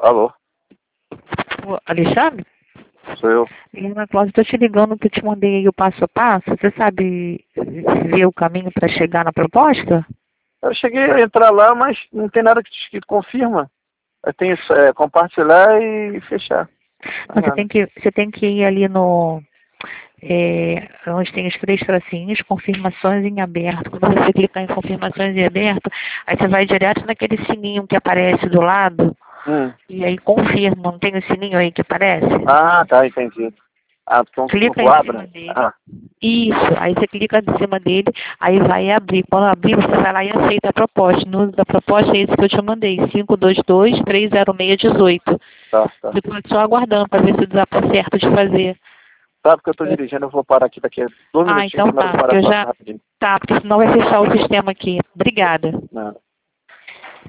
Alô, Ô, Alexandre? sou eu. Ana Cláudia, estou te ligando que eu te mandei aí o passo a passo. Você sabe ver o caminho para chegar na proposta? Eu cheguei a entrar lá, mas não tem nada que confirma. Eu tenho compartilhar e fechar. Não é Você nada. tem que ir ali no... onde tem os três tracinhos, confirmações em aberto. Quando você clicar em confirmações em aberto, aí você vai direto naquele sininho que aparece do lado, Hum. e aí confirma. Não tem o sininho aí que aparece? Ah, tá, entendi. Ah, porque um Clica grupo em abre? cima dele. Ah, Isso, aí você clica em cima dele, aí vai abrir. Quando abrir, você vai lá e aceita a proposta. O número da proposta é esse que eu te mandei, 522-306-18. tá. Depois só aguardando para ver se dá certo de fazer. Tá, porque eu tô dirigindo, eu vou parar aqui daqui a 2 minutinhos, Então que eu tá, parar porque eu pra já... rapidinho. Tá, porque senão vai fechar o sistema aqui. Obrigada. Nada.